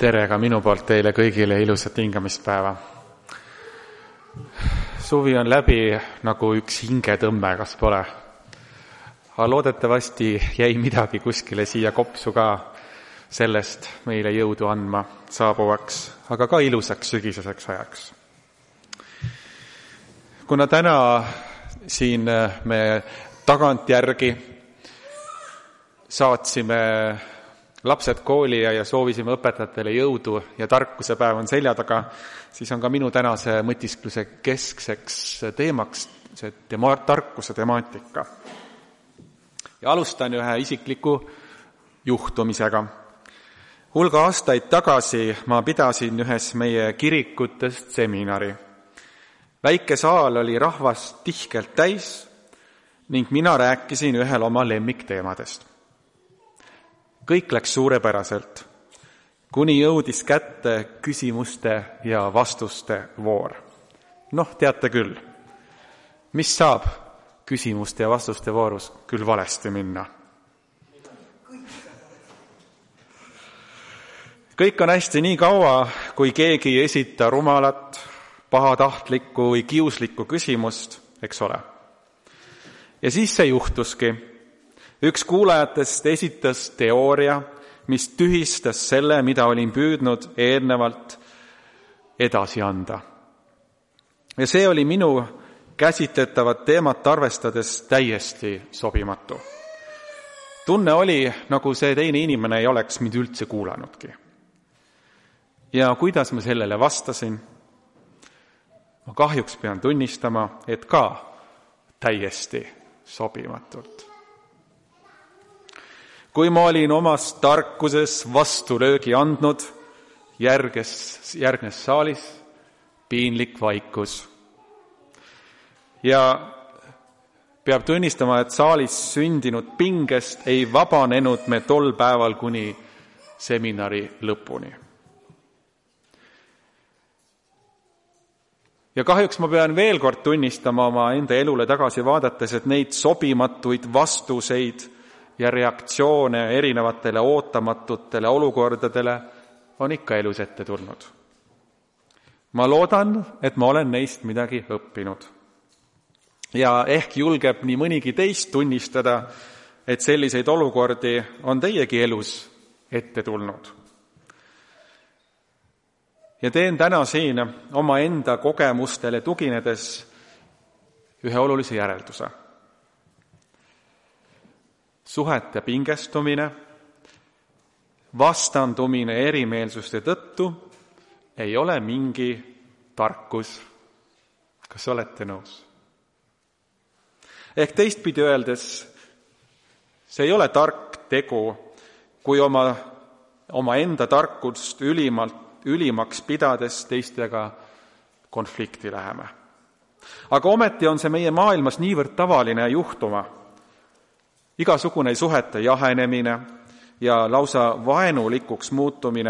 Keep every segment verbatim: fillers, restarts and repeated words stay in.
tere ka minu poolt teile kõigile ilusat hingamispäeva. Suvi on läbi nagu üks hingetõmme, kas pole? Aga loodetavasti jäi midagi kuskile siia kopsu ka sellest meile jõudu andma saabuvaks, aga ka ilusaks sügiseseks ajaks. Kuna täna siin me tagantjärgi saatsime lapsed kooli ja soovisime õpetajatele jõudu ja tarkuse päev on selja taga, siis on ka minu tänase mõtiskluse keskseks teemaks see tema, tarkuse temaatika. Ja alustan ühe isikliku juhtumisega. Hulga aastaid tagasi ma pidasin ühes meie kirikutest seminari. Väike saal oli rahvast tihkelt täis ning mina rääkisin ühel oma lemmikteemadest. Kõik läks suurepäraselt, kuni jõudis kätte küsimuste ja vastuste voor. Noh, teate küll, mis saab küsimuste ja vastuste voorus küll valesti minna. Kõik on hästi nii kaua, kui keegi ei esita rumalat, pahatahtlikku või kiuslikku küsimust, eks ole. Ja siis see juhtuski. Üks kuulajatest esitas teooria, mis tühistas selle, mida olin püüdnud eelnevalt edasi anda. Ja see oli minu käsitletavat teemat arvestades täiesti sobimatu. Tunne oli, nagu see teine inimene ei oleks mind üldse kuulanudki. Ja kuidas ma sellele vastasin? Ma kahjuks pean tunnistama, et ka täiesti sobimatult. Kui ma olin omas tarkuses vastulöögi andnud, järges, järgnes saalis piinlik vaikus. Ja peab tunnistama, et saalis sündinud pingest ei vabanenud me tol päeval kuni seminari lõpuni. Ja kahjuks ma pean veel kord tunnistama oma enda elule tagasi vaadates, et neid sobimatuid vastuseid ja reaktsioone erinevatele ootamatutele olukordadele on ikka elus ette tulnud. Ma loodan, et ma olen neist midagi õppinud. Ja ehk julgeb nii mõnigi teist tunnistada, et selliseid olukordi on teiegi elus ette tulnud. Ja teen täna siin oma enda kogemustele tuginedes ühe olulise järelduse. Suhete pingestumine, vastandumine erimeelsuste tõttu ei ole mingi tarkus. Kas olete nõus? Ehk teistpidi öeldes, see ei ole tark tegu, kui oma, oma enda tarkust ülimalt, ülimaks pidades teistega konflikti läheme. Aga ometi on see meie maailmas niivõrd tavaline juhtuma. Igasugune suhete jahenemine ja lausa vaenulikuks muutumine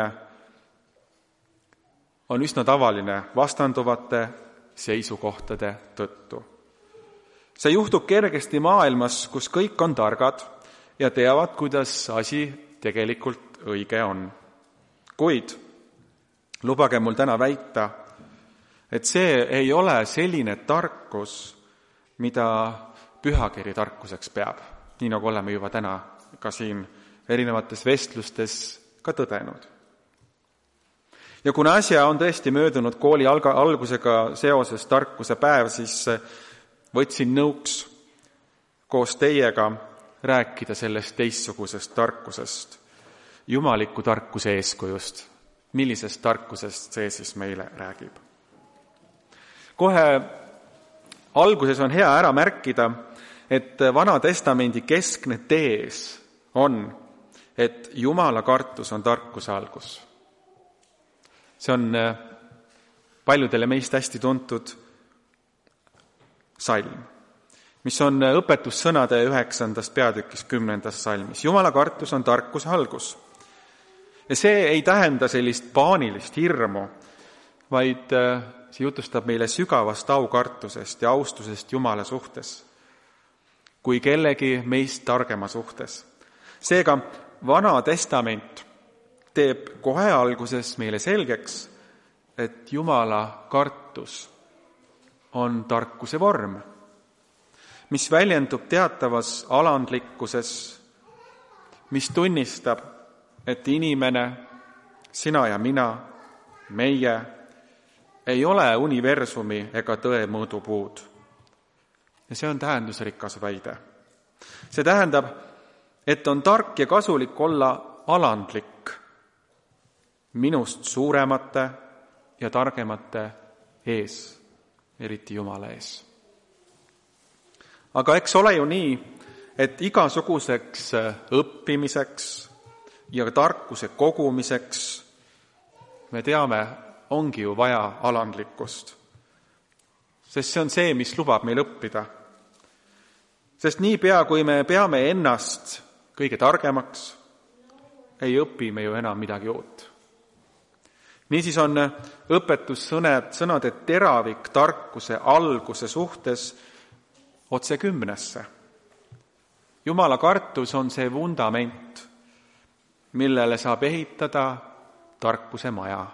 on üsna tavaline vastanduvate seisukohtade tõttu. See juhtub kergesti maailmas, kus kõik on targad ja teavad, kuidas asi tegelikult õige on. Kuid lubage mul täna väita, et see ei ole selline tarkus, mida pühakiri tarkuseks peab. Nii nagu oleme juba täna ka siin erinevates vestlustes ka tõdenud. Ja kuna asja on tõesti möödunud kooli alga, algusega seoses tarkuse päev, siis võtsin nõuks koos teiega rääkida sellest teistsugusest tarkusest, jumaliku tarkuse eeskujust. Millisest tarkusest see siis meile räägib? Kohe alguses on hea ära märkida, et Vana Testamendi keskne tees on, et Jumala kartus on tarkuse algus. See on paljudele meist hästi tuntud salm, mis on õpetussõnade üheksandast peatükis kümnendas salmis. Jumala kartus on tarkuse algus. Ja see ei tähenda sellist paanilist hirmu, vaid see jutustab meile sügavast aukartusest ja austusest Jumala suhtes, kui kellegi meist targema suhtes. Seega Vana Testament teeb kohe alguses meile selgeks, et Jumala kartus on tarkuse vorm, mis väljendub teatavas alandlikkuses, mis tunnistab, et inimene, sina ja mina, meie, ei ole universumi ega tõe mõõdupuud. Ja see on tähendusrikas väide. See tähendab, et on tark ja kasulik olla alandlik minust suuremate ja targemate ees, eriti Jumala ees. Aga eks ole ju nii, et igasuguseks õppimiseks ja tarkuse kogumiseks me teame, ongi ju vaja alandlikkust. Sest see on see, mis lubab meil õppida. Sest niipea, kui me peame ennast kõige targemaks, ei õpi me ju enam midagi uut. Niisiis on õpetussõnad, sõnade teravik tarkuse alguse suhtes otse kümnesse. Jumala kartus on see vundament, millele saab ehitada tarkuse maja.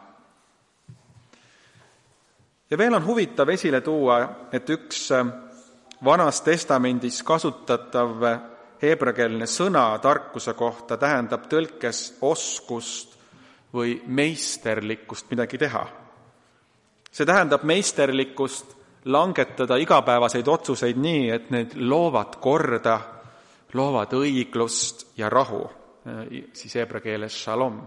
Ja veel on huvitav esile tuua, et üks Vanas Testamendis kasutatav heebreakeelne sõna tarkuse kohta tähendab tõlkes oskust või meisterlikkust midagi teha. See tähendab meisterlikkust langetada igapäevaseid otsuseid nii, et need loovad korda, loovad õiglust ja rahu, siis heebrea keeles shalom.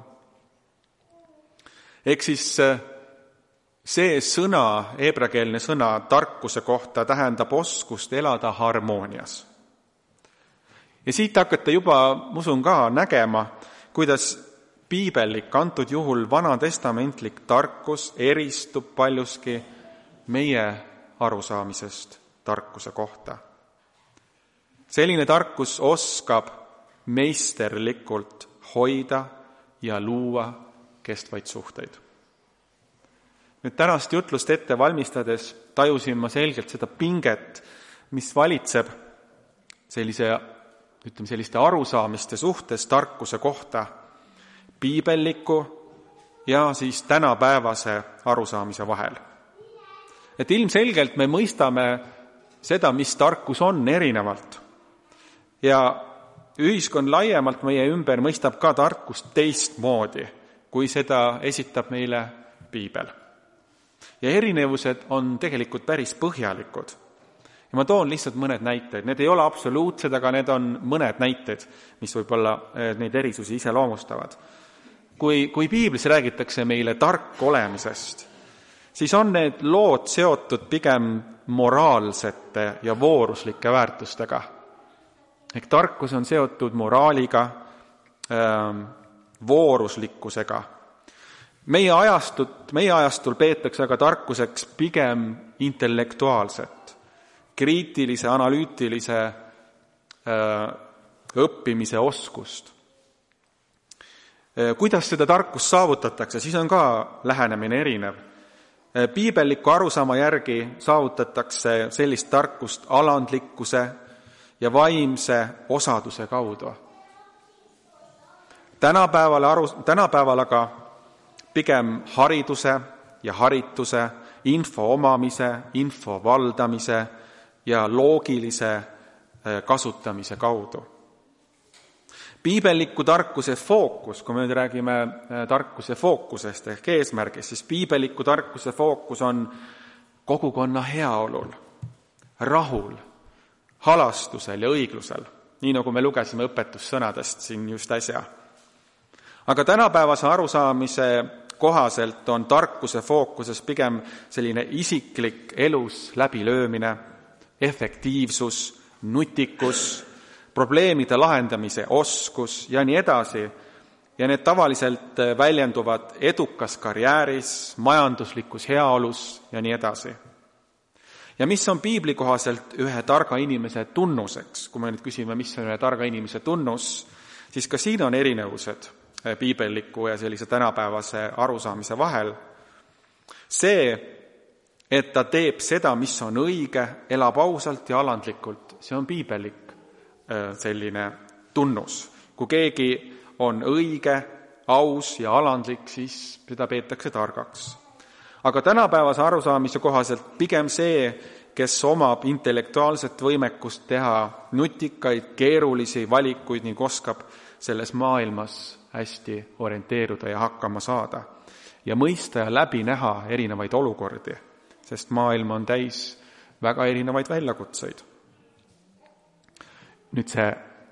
Ehk siis see sõna, heebreakeelne sõna tarkuse kohta tähendab oskust elada harmoonias. Ja siit hakata juba, usun ka, nägema, kuidas piibellik, antud juhul vanatestamentlik tarkus eristub paljuski meie arusaamisest tarkuse kohta. Selline tarkus oskab meisterlikult hoida ja luua kestvaid suhteid. Nüüd tänast jutlust ette valmistades tajusin ma selgelt seda pinget, mis valitseb sellise, ütleme, selliste arusaamiste suhtes tarkuse kohta, piibelliku ja siis tänapäevase arusaamise vahel. Et ilmselgelt me mõistame seda, mis tarkus on, erinevalt. Ja ühiskond laiemalt meie ümber mõistab ka tarkust teistmoodi, kui seda esitab meile piibel. Ja erinevused on tegelikult päris põhjalikud. Ja ma toon lihtsalt mõned näited. Need ei ole absoluutsed, aga need on mõned näited, mis võib-olla neid erisusi iseloomustavad. Kui, kui piiblis räägitakse meile tark olemisest, siis on need lood seotud pigem moraalsete ja vooruslike väärtustega. Ehk tarkus on seotud moraaliga, ähm, vooruslikkusega. Meie ajastut, meie ajastul peetakse aga tarkuseks pigem intellektuaalset, kriitilise, analüütilise öö, õppimise oskust. Kuidas seda tarkust saavutatakse, siis on ka lähenemine erinev. Piibelliku arusaama järgi saavutatakse sellist tarkust alandlikkuse ja vaimse osaduse kaudu. Tänapäeval, aru, tänapäeval aga pigem hariduse ja harituse, info omamise, info valdamise ja loogilise kasutamise kaudu. Piibelliku tarkuse fookus, kui me nüüd räägime tarkuse fookusest ehk eesmärgist, siis piibelliku tarkuse fookus on kogukonna heaolul, rahul, halastusel ja õiglusel, nii nagu me lugesime õpetussõnadest siin just äsja. Aga tänapäevase arusaamise kohaselt on tarkuse fookuses pigem selline isiklik elus läbilöömine, efektiivsus, nutikus, probleemide lahendamise oskus ja nii edasi. Ja need tavaliselt väljenduvad edukas karjääris, majanduslikus heaolus ja nii edasi. Ja mis on piibli kohaselt ühe targa inimese tunnuseks? Kui me nüüd küsime, mis on ühe targa inimese tunnus, siis ka siin on erinevused piibelliku ja sellise tänapäevase arusaamise vahel. See, et ta teeb seda, mis on õige, elab ausalt ja alandlikult, see on piibellik selline tunnus. Kui keegi on õige, aus ja alandlik, siis seda peetakse targaks. Aga tänapäevase arusaamise kohaselt pigem see, kes omab intellektuaalset võimekust teha nutikaid, keerulisi valikuid ning oskab selles maailmas hästi orienteeruda ja hakkama saada ja mõista ja läbi näha erinevaid olukordi, sest maailm on täis väga erinevaid väljakutseid. Nüüd see,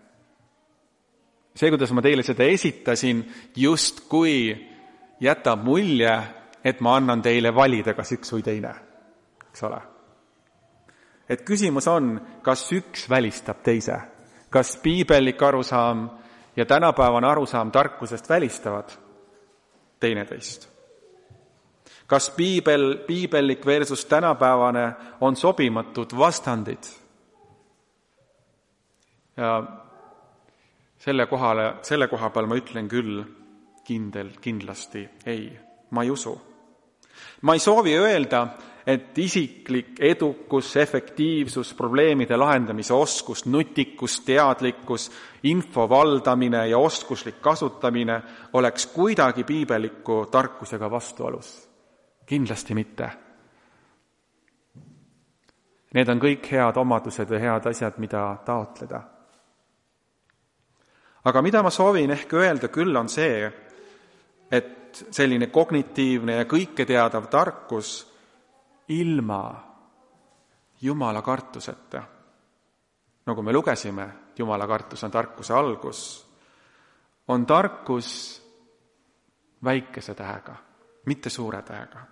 see, kuidas ma teile seda esitasin, just kui jätab mulje, et ma annan teile valida, kas üks või teine, eks ole. Et küsimus on, kas üks välistab teise, kas piibellik arusaam ja tänapäevane arusaam tarkusest välistavad teineteist. Kas piibel, piibellik versus tänapäevane on sobimatud vastandid? Ja selle, kohale, selle koha peal ma ütlen küll kindel, kindlasti ei, ma ei usu. Ma ei soovi öelda, et isiklik edukus, efektiivsus, probleemide lahendamise oskus, nutikus, teadlikkus, info valdamine ja oskuslik kasutamine oleks kuidagi piibeliku tarkusega vastuolus. Kindlasti mitte. Need on kõik head omadused ja head asjad, mida taotleda. Aga mida ma soovin ehk öelda küll on see, et selline kognitiivne ja kõike teadav tarkus ilma Jumala kartuseta, nagu me lugesime, Jumala kartus on tarkuse algus, on tarkus väikese tähega, mitte suure tähega.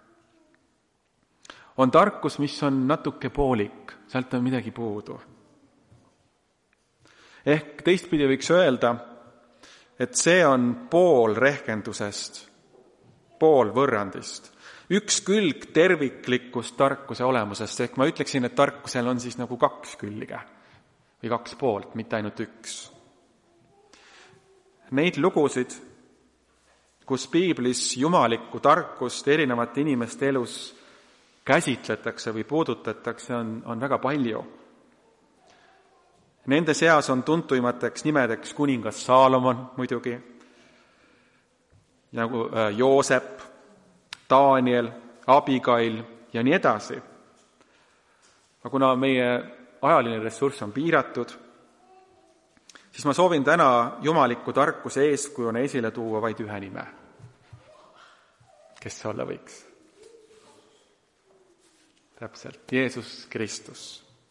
On tarkus, mis on natuke poolik, sealt on midagi puudu. Ehk teistpidi võiks öelda, et see on pool rehkendusest, pool võrrandist. Üks külg terviklikust tarkuse olemusest, ehk ma ütleksin, et tarkusel on siis nagu kaks külge või kaks poolt, mitte ainult üks. Neid lugusid, kus piiblis jumalikku tarkust erinevate inimeste elus käsitletakse või puudutatakse, on, on väga palju. Nende seas on tuntuimateks nimedeks kuningas Saalomon muidugi, nagu Joosep, Daniel, Abigail ja nii edasi. Aga kuna meie ajaline ressurss on piiratud, siis ma soovin täna jumaliku tarkuse eeskujuna esile tuua vaid ühe nime. Kes see olla võiks? Täpselt, Jeesus Kristus.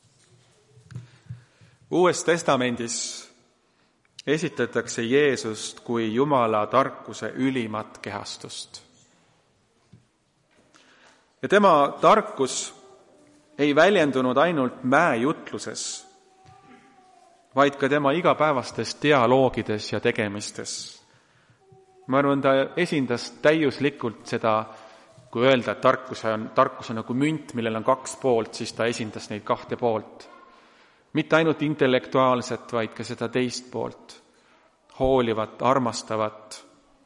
Uues testamendis esitletakse Jeesust kui Jumala tarkuse ülimat kehastust. Ja tema tarkus ei väljendunud ainult mäejutluses, vaid ka tema igapäevastes dialoogides ja tegemistes. Ma arvan, ta esindas täiuslikult seda, kui öelda, et tarkus on, tarkus on nagu münt, millel on kaks poolt, siis ta esindas neid kahte poolt. Mitte ainult intellektuaalset, vaid ka seda teist poolt, hoolivat, armastavat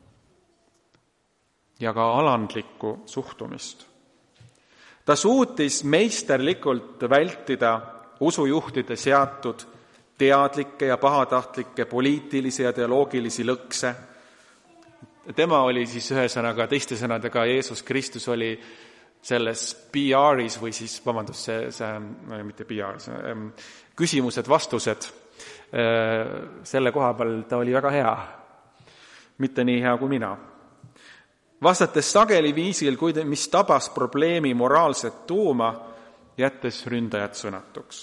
ja ka alandlikku suhtumist. Ta suutis meisterlikult vältida usujuhtide seatud teadlikke ja pahatahtlikke poliitilisi ja teoloogilisi lõkse. Tema oli siis ühesõnaga, teiste sõnadega, Jeesus Kristus oli selles P R-is või siis, vabandust, see, see mitte P R, see, küsimused, vastused, selle koha peal ta oli väga hea, mitte nii hea kui mina. Vastates sageli viisil, mis tabas probleemi moraalset tuuma, jättes ründajad sõnatuks.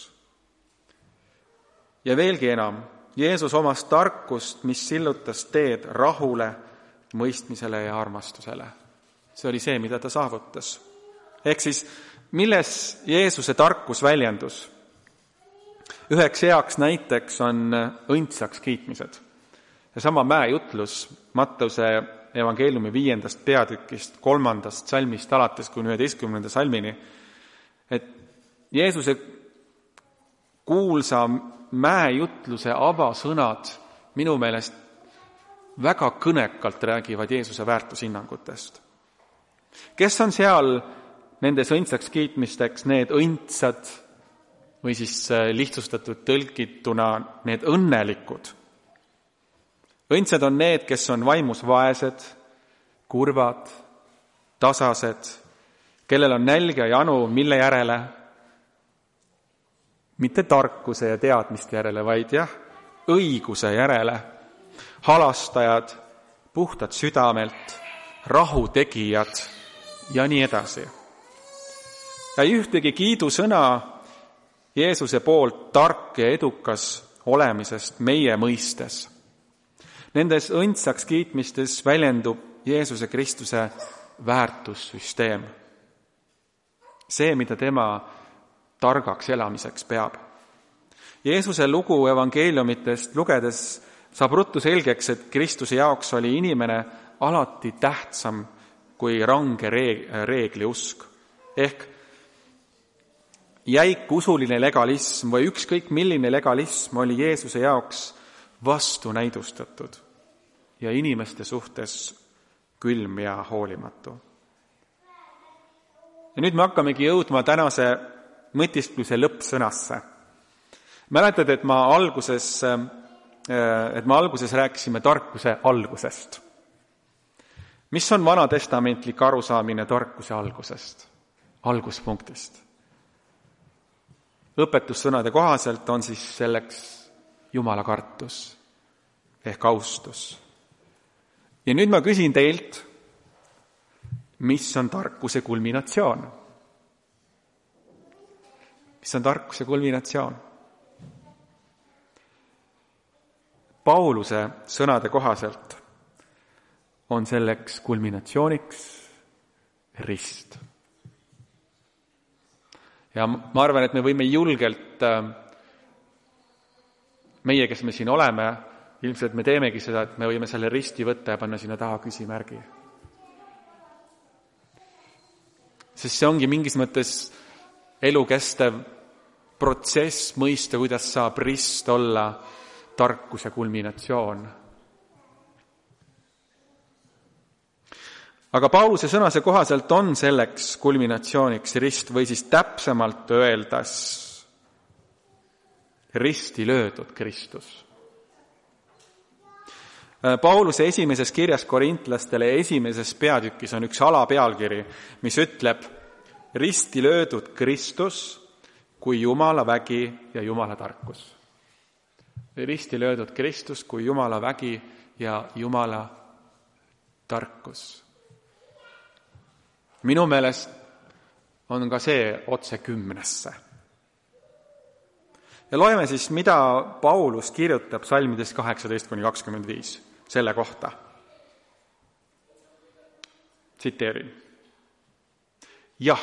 Ja veelgi enam, Jeesus omas tarkust, mis sillutas teed rahule, mõistmisele ja armastusele. See oli see, mida ta saavutas. Ehk siis, milles Jeesuse tarkus väljendus? Üheks heaks näiteks on õndsaks kiitmised. Ja sama mäejutlus Mattuse evangeeliumi viiendast peatükist, kolmandast salmist alates kuni üheteistkümnenda salmini, et Jeesuse kuulsa mäejutluse avasõnad minu meelest väga kõnekalt räägivad Jeesuse väärtushinnangutest. Kes on seal nendes õndsaks kiitmisteks need õndsad või siis lihtsustatud tõlgituna need õnnelikud? õndsad on need, kes on vaimus vaesed, kurvad, tasased, kellel on nälg ja janu, mille järele? Mitte tarkuse ja teadmiste järele, vaid jah, õiguse järele. Halastajad, puhtad südamelt, rahutegijad ja nii edasi. Ja ühtegi kiidusõna Jeesuse poolt tark ja edukas olemisest meie mõistes. Nendes õndsaks kiitmistes väljendub Jeesuse Kristuse väärtussüsteem. See, mida tema targaks elamiseks peab. Jeesuse lugu evangeeliumitest lugedes saab ruttu selgeks, et Kristuse jaoks oli inimene alati tähtsam kui range reegli usk. Ehk jäik usuline legalism või ükskõik milline legalism oli Jeesuse jaoks vastunäidustatud ja inimeste suhtes külm ja hoolimatu. Ja nüüd me hakkamegi jõudma tänase mõtiskluse lõppsõnasse. Mäletad, et ma alguses, et ma alguses rääkisime tarkuse algusest. Mis on vanatestamentlik arusaamine tarkuse algusest, alguspunktist? Õpetussõnade kohaselt on siis selleks Jumala kartus ehk austus. Ja nüüd ma küsin teilt, mis on tarkuse kulminatsioon? Mis on tarkuse kulminatsioon? Pauluse sõnade kohaselt on selleks kulminatsiooniks rist. Ja ma arvan, et me võime julgelt, meie, kes me siin oleme, ilmselt me teemegi seda, et me võime selle risti võtta ja panna sinna taha küsimärgi. Sest see ongi mingis mõttes elukestev protsess mõista, kuidas saab rist olla tarkuse kulminatsioon. Aga Pauluse sõnase kohaselt on selleks kulminatsiooniks rist või siis täpsemalt öeldes risti löödud Kristus. Pauluse esimeses kirjas korintlastele esimeses peatükis on üks alapealkiri, mis ütleb risti löödud Kristus kui Jumala vägi ja Jumala tarkus. Risti löödud Kristus kui Jumala vägi ja Jumala tarkus. Minu meelest on ka see otse kümnesse. Ja loeme siis, mida Paulus kirjutab salmides kaheksateist kuni kakskümmend viis selle kohta. Tsiteerin. Jah,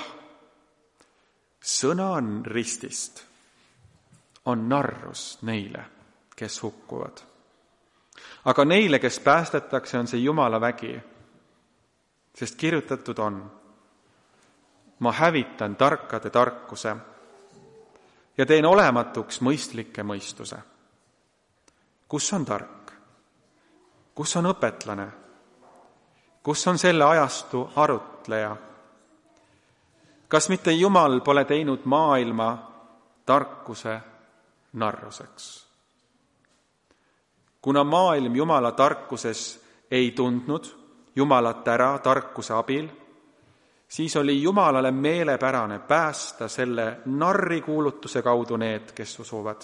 sõna on ristist, on narrus neile, kes hukkuvad. Aga neile, kes päästetakse, on see Jumala vägi, sest kirjutatud on, ma hävitan tarkade tarkuse ja teen olematuks mõistlikke mõistuse. Kus on tark? Kus on õpetlane? Kus on selle ajastu arutleja? Kas mitte Jumal pole teinud maailma tarkuse narruseks? Kuna maailm Jumala tarkuses ei tundnud Jumalat ära tarkuse abil, siis oli Jumalale meelepärane päästa selle narrikuulutuse kaudu need, kes usuvad.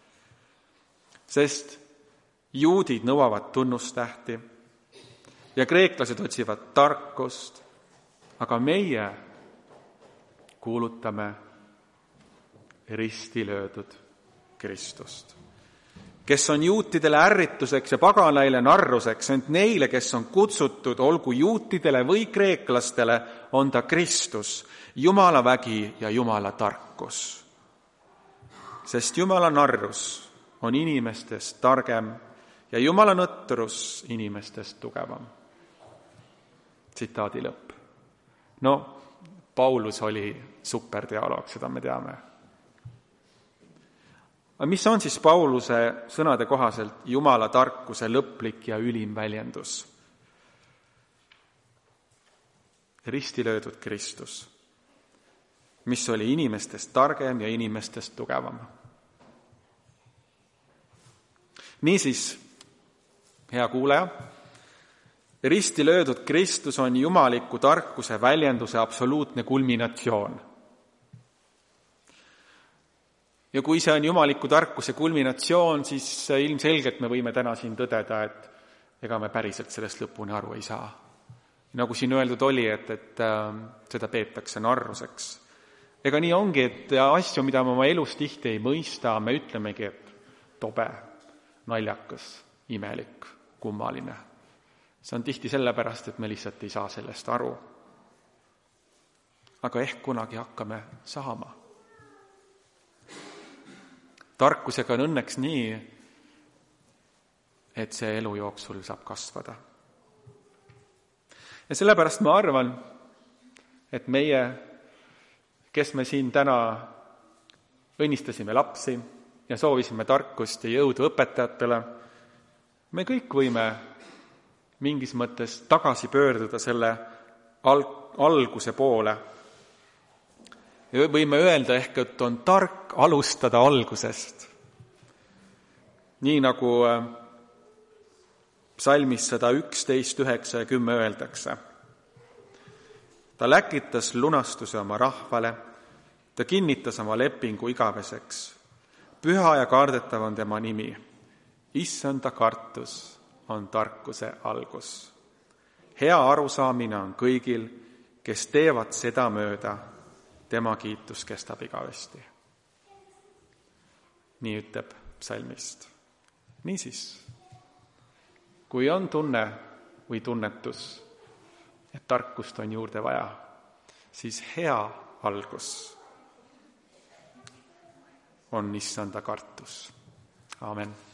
Sest juudid nõuavad tunnustähti ja kreeklased otsivad tarkust, aga meie kuulutame risti löödud Kristust, kes on juutidele ärrituseks ja paganaile narruseks, ent neile, kes on kutsutud, olgu juutidele või kreeklastele, on ta Kristus, Jumala vägi ja Jumala tarkus. Sest Jumala narrus on inimestest targem ja Jumala nõtrus inimestest tugevam. Tsitaadi lõpp. No, Paulus oli superdialoog, seda me teame. Aga mis on siis Pauluse sõnade kohaselt Jumala tarkuse lõplik ja ülim väljendus? Risti löödud Kristus, mis oli inimestest targem ja inimestest tugevam. Niisiis, Hea kuulaja, risti löödud Kristus on jumaliku tarkuse väljenduse absoluutne kulminatsioon. Ja kui see on jumaliku tarkuse kulminatsioon, siis ilmselgelt me võime täna siin tõdeda, et ega me päriselt sellest lõpuni aru ei saa. Nagu siin öeldud oli, et, et äh, seda peetakse narruseks. Ega nii ongi, et asju, mida me oma elus tihti ei mõista, me ütlemegi, et tobe, naljakas, imelik, kummaline. See on tihti sellepärast, et me lihtsalt ei saa sellest aru. Aga ehk kunagi hakkame saama. Tarkusega on õnneks nii, et see elu jooksul saab kasvada. Ja sellepärast ma arvan, et meie, kes me siin täna õnnistasime lapsi ja soovisime tarkust ja jõudu õpetajatele, me kõik võime mingis mõttes tagasi pöörduda selle al- alguse poole. Ja võime öelda ehk, et on tark alustada algusest. Nii nagu psalmis sada üksteist, üheksa ja kümme öeldakse. Ta läkitas lunastuse oma rahvale, ta kinnitas oma lepingu igaveseks. Püha ja kaardetav on tema nimi. Issanda kartus on tarkuse algus. Hea arusaamine on kõigil, kes teevad seda mööda, tema kiitus kestab igavesti. Nii ütleb psalmist. Niisiis, kui on tunne või tunnetus, et tarkust on juurde vaja, siis hea algus on issanda kartus. Aamen.